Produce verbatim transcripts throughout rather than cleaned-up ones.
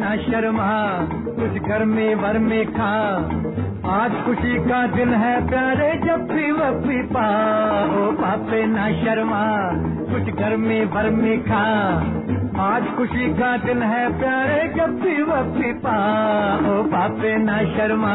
ना शर्मा, कुछ घर में भर में खा। आज खुशी का दिन है प्यारे, जब भी वफी पा। ओ पापे ना शर्मा, कुछ घर में भर में खा। आज खुशी का दिन है प्यारे, जब भी वफी पा। ओ पापे ना शर्मा।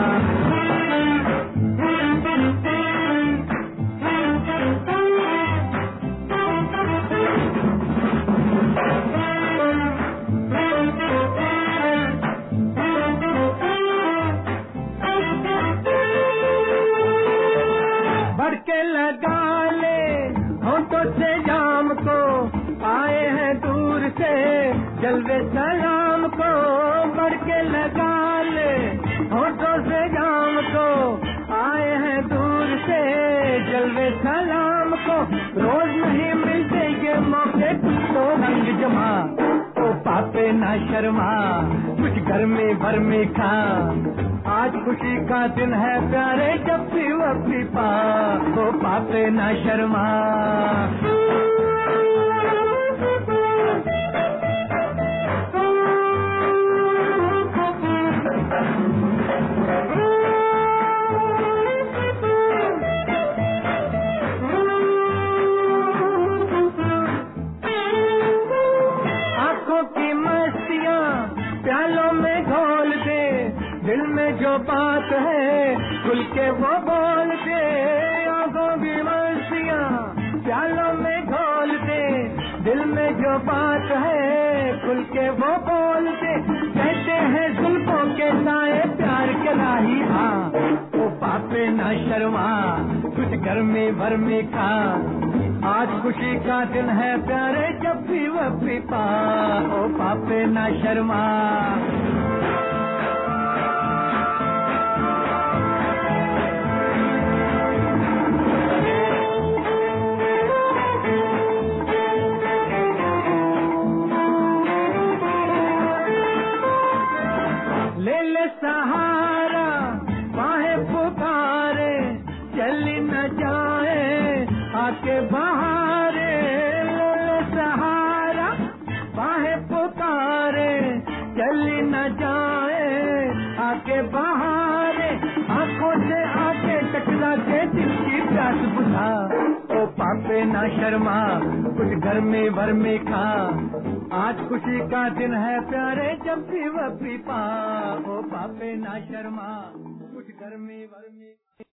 भड़के लगा ले होठों से जाम को, आए हैं दूर से जलवे सलाम को। भड़के लगा ले होठों से जाम को, आए हैं दूर से जलवे सलाम को। रोज नहीं मिलते ये मौके, तो रंग जमा। ओ पापे ना शर्मा, कुछ घर में भर में खा। आज खुशी का दिन है प्यारे, जब भी वफी पा। ओ पापे ना शर्मा। आंखों की मस्तियाँ प्यालों में घोल दे, दिल में जो बात है खुल के वो बोल दे। आंखों की मस्तियाँ प्यालों में घोल दे, दिल में जो बात है खुल के वो बोल दे। कहते हैं जुल्फों के साए प्यार के राही। हाँ ओ पापे ना शर्मा, कुछ घर में भर में खा। आज खुशी का दिन है प्यारे, जब भी वफी पा। ओ पापे ना शर्मा। ले ले सहारा बाहें पुकारे, चली न जाए आके बहारे। ले ले सहारा बाहें पुकारे, चली न जाए आके बहारे। आंखों से आके टकरा के दिल की प्यास बुझा। ओ पापे ना शर्मा, कुछ घर में भर में खा। आज खुशी का दिन है प्यारे, जब भी वफी पा। ओ पापे ना शर्मा, कुछ घर में भर में